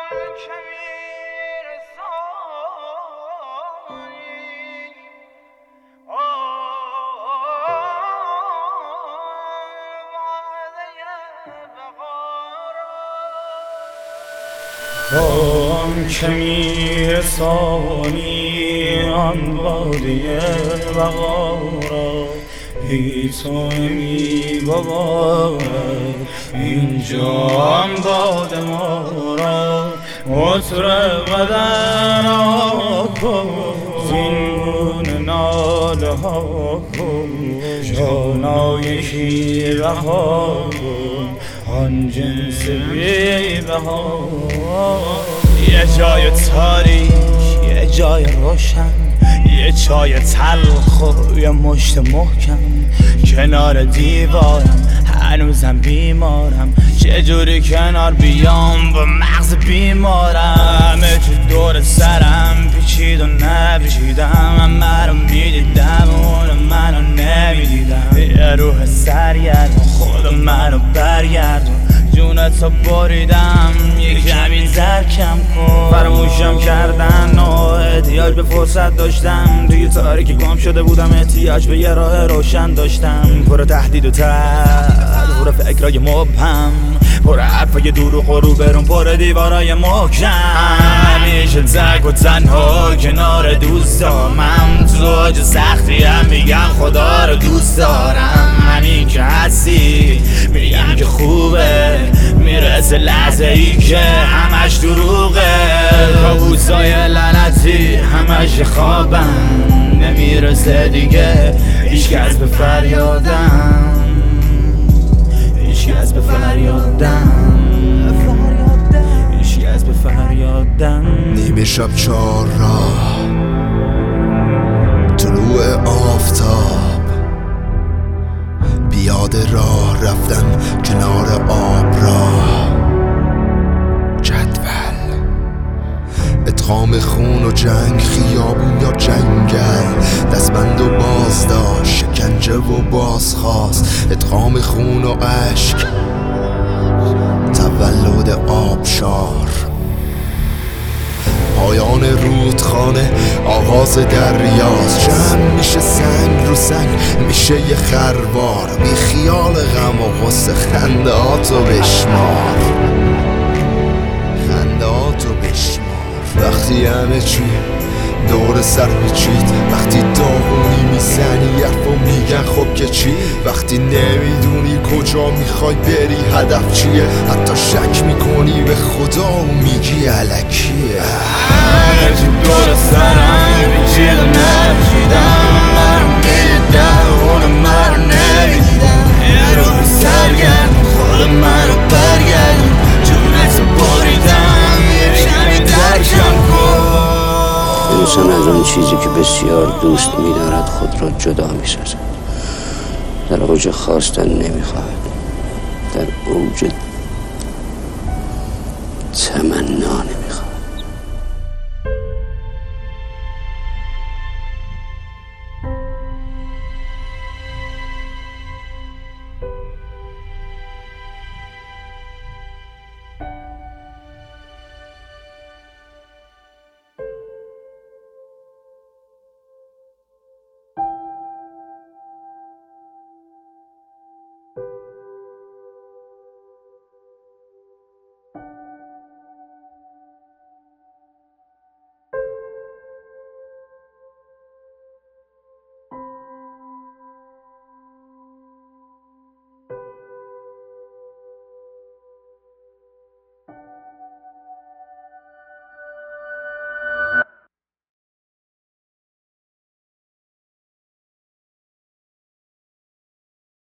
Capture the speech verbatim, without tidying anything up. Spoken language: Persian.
آن که میرسانی آن باده بقا را ای تو میبارد اینجا آن باده ما را عطر بدن ها کن زین گونه ناله ها کن جانای شیوه ها کن آن جنس بی بها یه جای تاریک یه جای روشن یه چای تلخ و یه مشت محکم کنار دیوارم هنوزم بیمارم چجوری کنار بیام با مغز بیمارم چه دور سرم پیچید و نپیچیدم من منو میدیدم اونو منو نمیدیدم یه روح سرگردون خود منو برگردون جونتو بریدم یه کمی درکم کن فراموشم کردن و احتیاج به فرصت داشتم توی تاریکی گم شده بودم احتیاج به یه راه روشن داشتم پر تهدید و ترد پر فکرای مبهم پر حرفای دروغ و روبرون پر دیوارای محکم همیشه تک و تنها کنار دوستامم تو اوج سختی هم میگم خدا رو دوست دارم همین که هستی میگم که خوبه میرسه لحظه ای که همش دروغه کابوسای لعنتی همش خوابم نمیرسه دیگه هیچکس به فریادم هیچکس به فریادم هیچکس به فریادم نیمه شب چهار راه طلوع آفتاب بیاد راه رفتم کنار آب راه جدول ادغام خون و جنگ خیابون یا جنگل دستبند و بازداشت شکنجه و بازخواست ادغام خون و عشق تولد آبشار پایان رودخانه آغاز دریاست جمع میشه سنگ رو سنگ میشه یه خروار بی خیال غم و غصه خنده هاتو بشمار خنده هاتو بشمار وقتی همه چی دور سر پیچید وقتی داغونی میزنی حرفو میگن خب که چی وقتی نمیدونی کجا میخوای بری هدف چیه حتی شک میکنی به خدا و میگی الکیه هرچی دور سرم پیچید و نپیچیدم منو میدیدم اونو منو نمیدیدم یه روح سرگردون خود منو برگردون جونتو بریدم یه کمی درکم کن انسان از آن چیزی که بسیار دوست می‌دارد خود را جدا می‌سازد در اوج خواستن نمی‌خواهد در اوج تمنا نمی‌خواهد